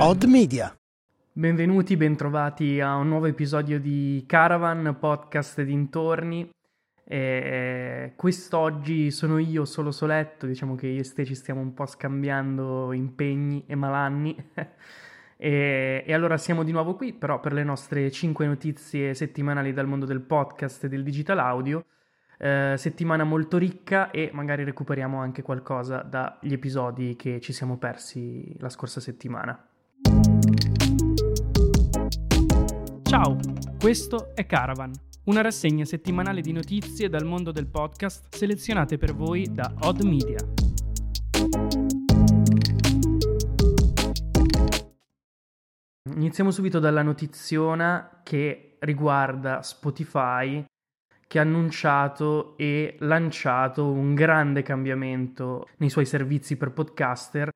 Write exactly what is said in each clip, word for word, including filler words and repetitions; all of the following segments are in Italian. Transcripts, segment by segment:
Odd Media. Benvenuti, bentrovati a un nuovo episodio di Caravan, podcast e dintorni. E quest'oggi sono io solo soletto, diciamo che io e Ste ci stiamo un po' scambiando impegni e malanni. e, e allora siamo di nuovo qui, però per le nostre cinque notizie settimanali dal mondo del podcast e del digital audio. Eh, settimana molto ricca e magari recuperiamo anche qualcosa dagli episodi che ci siamo persi la scorsa settimana. Ciao, questo è Caravan, una rassegna settimanale di notizie dal mondo del podcast selezionate per voi da Odd Media. Iniziamo subito dalla notiziona che riguarda Spotify, che ha annunciato e lanciato un grande cambiamento nei suoi servizi per podcaster,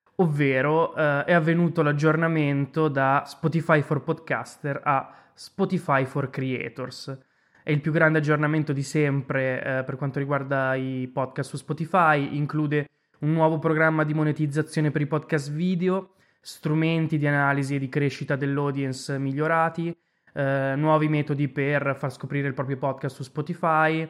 ovvero eh, è avvenuto l'aggiornamento da Spotify for Podcaster a Spotify for Creators. È il più grande aggiornamento di sempre eh, per quanto riguarda i podcast su Spotify, include un nuovo programma di monetizzazione per i podcast video, strumenti di analisi e di crescita dell'audience migliorati, eh, nuovi metodi per far scoprire il proprio podcast su Spotify,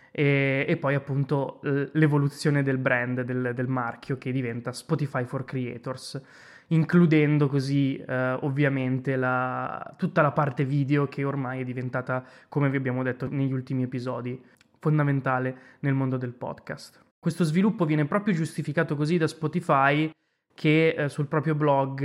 E, e poi appunto l'evoluzione del brand, del, del marchio, che diventa Spotify for Creators, includendo così eh, ovviamente la, tutta la parte video che ormai è diventata, come vi abbiamo detto negli ultimi episodi, fondamentale nel mondo del podcast. Questo sviluppo viene proprio giustificato così da Spotify, che eh, sul proprio blog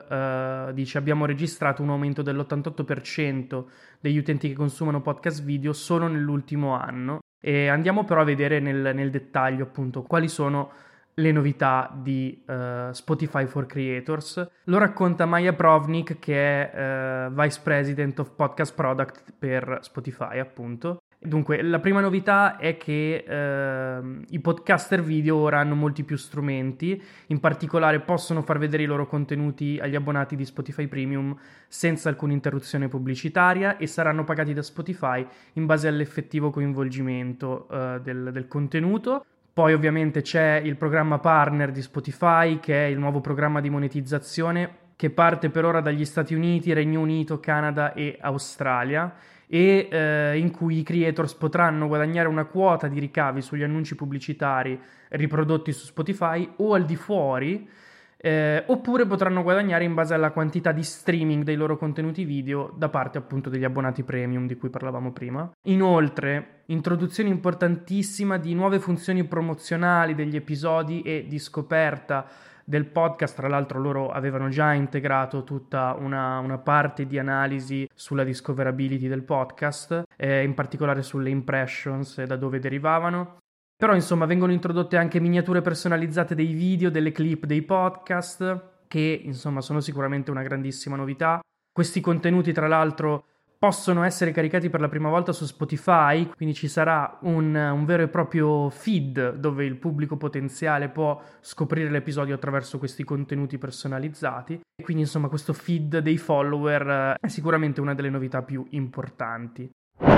eh, dice: abbiamo registrato un aumento dell'ottantotto per cento degli utenti che consumano podcast video solo nell'ultimo anno. E andiamo però a vedere nel, nel dettaglio appunto quali sono le novità di uh, Spotify for Creators. Lo racconta Maja Provnik, che è uh, Vice President of Podcast Product per Spotify appunto. Dunque, la prima novità è che uh, i podcaster video ora hanno molti più strumenti, in particolare possono far vedere i loro contenuti agli abbonati di Spotify Premium senza alcuna interruzione pubblicitaria e saranno pagati da Spotify in base all'effettivo coinvolgimento uh, del, del contenuto. Poi ovviamente c'è il programma partner di Spotify, che è il nuovo programma di monetizzazione che parte per ora dagli Stati Uniti, Regno Unito, Canada e Australia, e eh, in cui i creators potranno guadagnare una quota di ricavi sugli annunci pubblicitari riprodotti su Spotify o al di fuori, eh, oppure potranno guadagnare in base alla quantità di streaming dei loro contenuti video da parte appunto degli abbonati premium di cui parlavamo prima. Inoltre, introduzione importantissima di nuove funzioni promozionali degli episodi e di scoperta del podcast. Tra l'altro loro avevano già integrato tutta una, una parte di analisi sulla discoverability del podcast, eh, in particolare sulle impressions e da dove derivavano. Però insomma vengono introdotte anche miniature personalizzate dei video, delle clip dei podcast, che insomma sono sicuramente una grandissima novità. Questi contenuti tra l'altro possono essere caricati per la prima volta su Spotify, quindi ci sarà un, un vero e proprio feed dove il pubblico potenziale può scoprire l'episodio attraverso questi contenuti personalizzati. E quindi insomma questo feed dei follower è sicuramente una delle novità più importanti.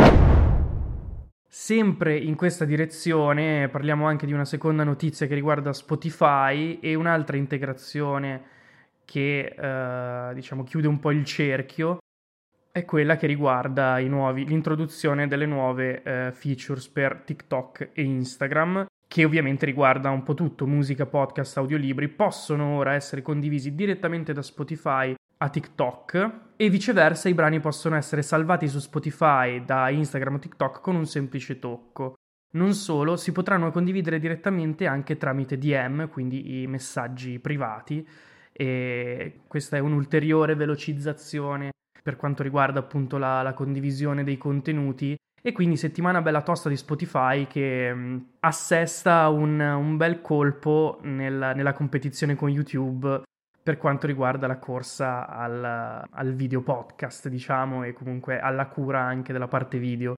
Sempre in questa direzione parliamo anche di una seconda notizia che riguarda Spotify e un'altra integrazione che eh, diciamo chiude un po' il cerchio. È quella che riguarda i nuovi, l'introduzione delle nuove eh, features per TikTok e Instagram, che ovviamente riguarda un po' tutto: musica, podcast, audiolibri, possono ora essere condivisi direttamente da Spotify a TikTok e viceversa i brani possono essere salvati su Spotify da Instagram o TikTok con un semplice tocco. Non solo, si potranno condividere direttamente anche tramite D M, quindi i messaggi privati, e questa è un'ulteriore velocizzazione per quanto riguarda appunto la, la condivisione dei contenuti. E quindi settimana bella tosta di Spotify, che mh, assesta un, un bel colpo nel, nella competizione con YouTube per quanto riguarda la corsa al, al video podcast, diciamo, e comunque alla cura anche della parte video.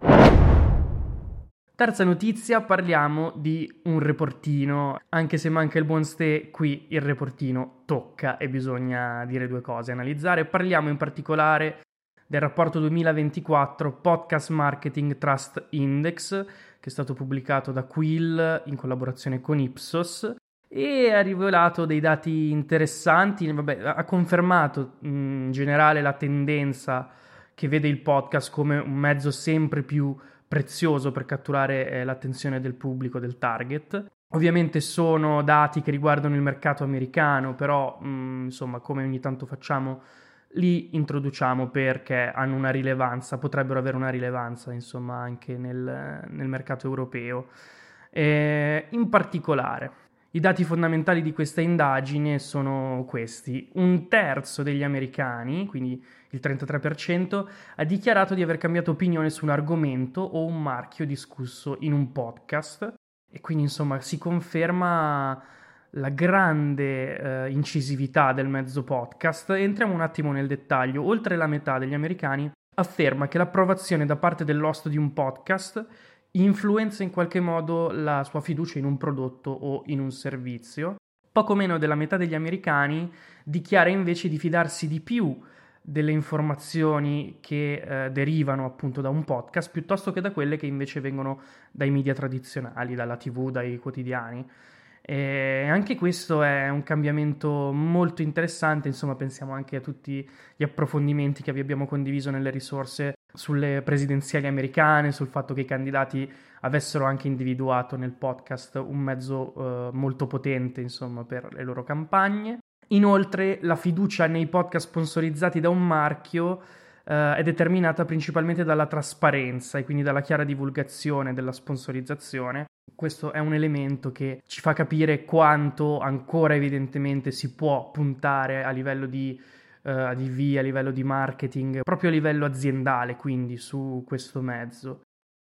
Terza notizia, parliamo di un reportino. Anche se manca il buon Ste, qui il reportino tocca e bisogna dire due cose, analizzare. Parliamo in particolare del rapporto duemilaventiquattro Podcast Marketing Trust Index, che è stato pubblicato da Quill in collaborazione con Ipsos e ha rivelato dei dati interessanti. Vabbè, ha confermato in generale la tendenza che vede il podcast come un mezzo sempre più prezioso per catturare eh, l'attenzione del pubblico, del target. Ovviamente sono dati che riguardano il mercato americano, però mh, insomma, come ogni tanto facciamo, li introduciamo perché hanno una rilevanza, potrebbero avere una rilevanza insomma anche nel, nel mercato europeo. E in particolare, i dati fondamentali di questa indagine sono questi: un terzo degli americani, quindi il trentatré per cento, ha dichiarato di aver cambiato opinione su un argomento o un marchio discusso in un podcast, e quindi insomma si conferma la grande eh, incisività del mezzo podcast. Entriamo un attimo nel dettaglio. Oltre la metà degli americani afferma che l'approvazione da parte dell'host di un podcast influenza in qualche modo la sua fiducia in un prodotto o in un servizio. Poco meno della metà degli americani dichiara invece di fidarsi di più delle informazioni che eh, derivano appunto da un podcast piuttosto che da quelle che invece vengono dai media tradizionali, dalla tivù, dai quotidiani. E anche questo è un cambiamento molto interessante. Insomma, pensiamo anche a tutti gli approfondimenti che vi abbiamo condiviso nelle risorse sulle presidenziali americane, sul fatto che i candidati avessero anche individuato nel podcast un mezzo eh, molto potente, insomma, per le loro campagne. Inoltre, la fiducia nei podcast sponsorizzati da un marchio eh, è determinata principalmente dalla trasparenza e quindi dalla chiara divulgazione della sponsorizzazione. Questo è un elemento che ci fa capire quanto ancora evidentemente si può puntare a livello di uh, A D V, a livello di marketing, proprio a livello aziendale, quindi su questo mezzo.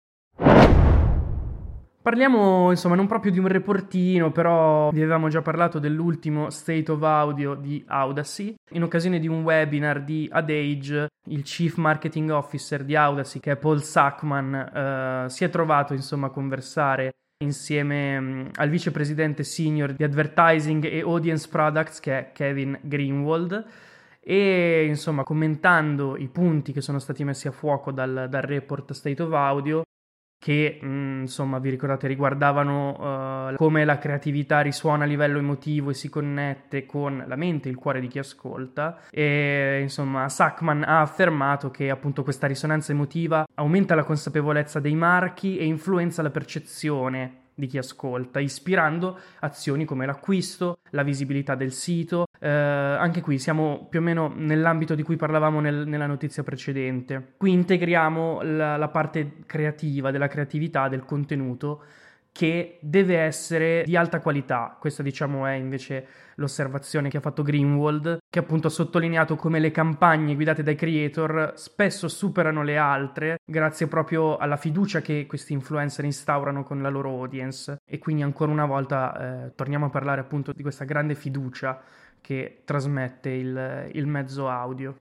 Parliamo insomma non proprio di un reportino, però vi avevamo già parlato dell'ultimo State of Audio di Audacy. In occasione di un webinar di Adage, il Chief Marketing Officer di Audacy, che è Paul Sackman, uh, si è trovato insomma a conversare insieme um, al vicepresidente senior di Advertising e Audience Products, che è Kevin Greenwald, e insomma commentando i punti che sono stati messi a fuoco dal, dal report State of Audio, che mh, insomma vi ricordate riguardavano uh, come la creatività risuona a livello emotivo e si connette con la mente e il cuore di chi ascolta. E insomma Sackman ha affermato che appunto questa risonanza emotiva aumenta la consapevolezza dei marchi e influenza la percezione di chi ascolta, ispirando azioni come l'acquisto, la visibilità del sito. Eh, anche qui siamo più o meno nell'ambito di cui parlavamo nel, nella notizia precedente. Qui integriamo la, la parte creativa, della creatività, del contenuto, che deve essere di alta qualità. Questa diciamo è invece l'osservazione che ha fatto Greenwald, che appunto ha sottolineato come le campagne guidate dai creator spesso superano le altre grazie proprio alla fiducia che questi influencer instaurano con la loro audience. E quindi ancora una volta eh, torniamo a parlare appunto di questa grande fiducia che trasmette il, il mezzo audio.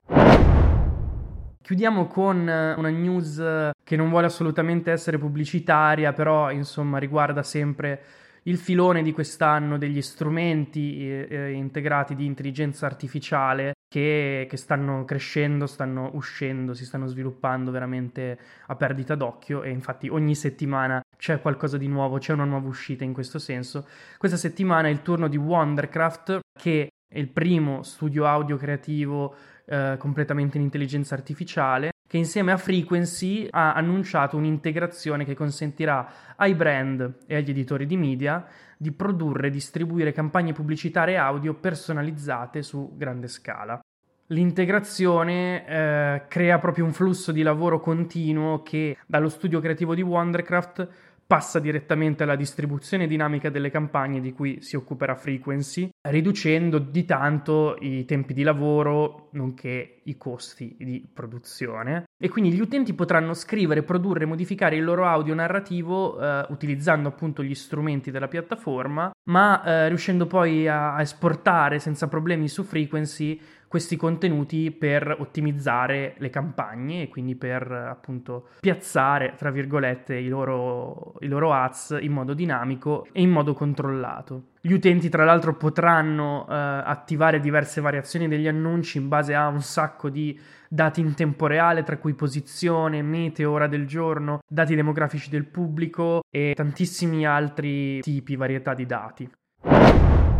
Chiudiamo con una news che non vuole assolutamente essere pubblicitaria, però insomma riguarda sempre il filone di quest'anno degli strumenti eh, integrati di intelligenza artificiale che, che stanno crescendo, stanno uscendo, si stanno sviluppando veramente a perdita d'occhio, e infatti ogni settimana c'è qualcosa di nuovo, c'è una nuova uscita in questo senso. Questa settimana è il turno di Wondercraft, che è il primo studio audio creativo eh, completamente in intelligenza artificiale, che insieme a Frequency ha annunciato un'integrazione che consentirà ai brand e agli editori di media di produrre e distribuire campagne pubblicitarie audio personalizzate su grande scala. L'integrazione eh, crea proprio un flusso di lavoro continuo che dallo studio creativo di Wondercraft passa direttamente alla distribuzione dinamica delle campagne di cui si occuperà Frequency, riducendo di tanto i tempi di lavoro nonché i costi di produzione. E quindi gli utenti potranno scrivere, produrre e modificare il loro audio narrativo eh, utilizzando appunto gli strumenti della piattaforma, ma eh, riuscendo poi a, a esportare senza problemi su Frequency questi contenuti per ottimizzare le campagne e quindi per appunto piazzare, tra virgolette, i loro, i loro ads in modo dinamico e in modo controllato. Gli utenti tra l'altro potranno eh, attivare diverse variazioni degli annunci in base a un sacco di dati in tempo reale, tra cui posizione, meteo, ora del giorno, dati demografici del pubblico e tantissimi altri tipi, varietà di dati.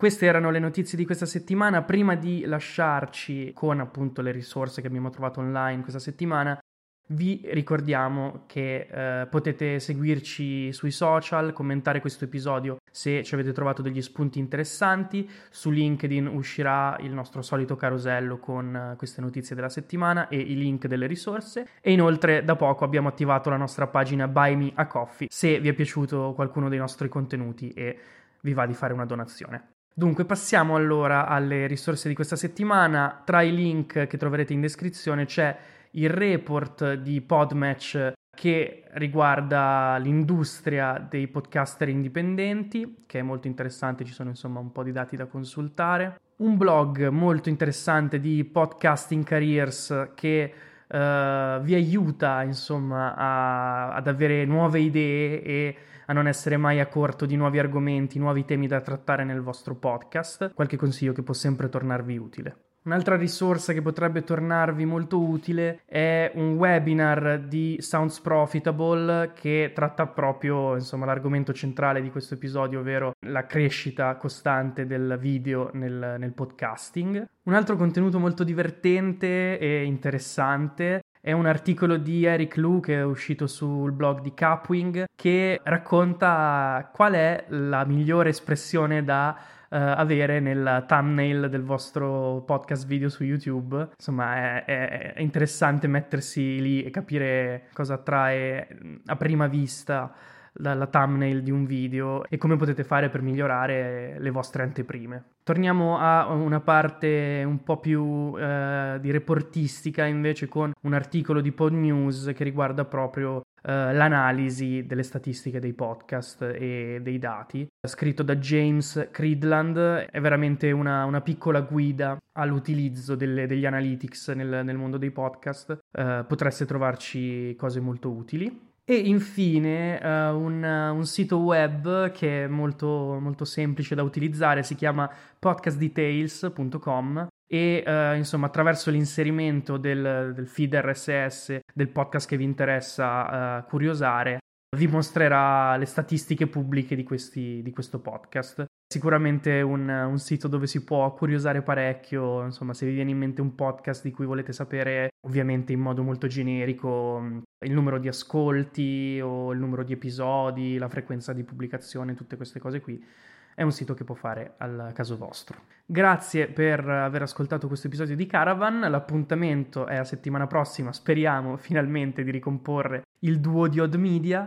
Queste erano le notizie di questa settimana. Prima di lasciarci con appunto le risorse che abbiamo trovato online questa settimana, vi ricordiamo che eh, potete seguirci sui social, commentare questo episodio se ci avete trovato degli spunti interessanti. Su LinkedIn uscirà il nostro solito carosello con uh, queste notizie della settimana e i link delle risorse, e inoltre da poco abbiamo attivato la nostra pagina Buy Me a Coffee se vi è piaciuto qualcuno dei nostri contenuti e vi va di fare una donazione. Dunque passiamo allora alle risorse di questa settimana. Tra i link che troverete in descrizione c'è il report di Podmatch che riguarda l'industria dei podcaster indipendenti, che è molto interessante, ci sono insomma un po' di dati da consultare. Un blog molto interessante di Podcasting Careers che uh, vi aiuta insomma a, ad avere nuove idee e a non essere mai a corto di nuovi argomenti, nuovi temi da trattare nel vostro podcast. Qualche consiglio che può sempre tornarvi utile. Un'altra risorsa che potrebbe tornarvi molto utile è un webinar di Sounds Profitable che tratta proprio, insomma, l'argomento centrale di questo episodio, ovvero la crescita costante del video nel, nel podcasting. Un altro contenuto molto divertente e interessante è un articolo di Eric Lu che è uscito sul blog di Capwing, che racconta qual è la migliore espressione da Uh, avere nel thumbnail del vostro podcast video su YouTube. Insomma, è, è, è interessante mettersi lì e capire cosa attrae a prima vista dalla thumbnail di un video e come potete fare per migliorare le vostre anteprime. Torniamo a una parte un po' più uh, di reportistica invece, con un articolo di Podnews che riguarda proprio Uh, l'analisi delle statistiche dei podcast e dei dati, scritto da James Creedland. È veramente una, una piccola guida all'utilizzo delle, degli analytics nel, nel mondo dei podcast. Uh, potreste trovarci cose molto utili. E infine uh, un, un sito web che è molto, molto semplice da utilizzare, si chiama podcast details punto com e uh, insomma attraverso l'inserimento del, del feed R S S del podcast che vi interessa uh, curiosare vi mostrerà le statistiche pubbliche di, questi, di questo podcast. Sicuramente un, un sito dove si può curiosare parecchio, insomma, se vi viene in mente un podcast di cui volete sapere, ovviamente in modo molto generico, il numero di ascolti o il numero di episodi, la frequenza di pubblicazione, tutte queste cose qui, è un sito che può fare al caso vostro. Grazie per aver ascoltato questo episodio di Caravan. L'appuntamento è la settimana prossima, speriamo finalmente di ricomporre il duo di Odd Media,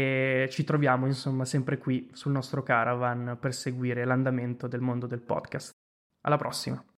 e ci troviamo insomma sempre qui sul nostro Caravan per seguire l'andamento del mondo del podcast. Alla prossima!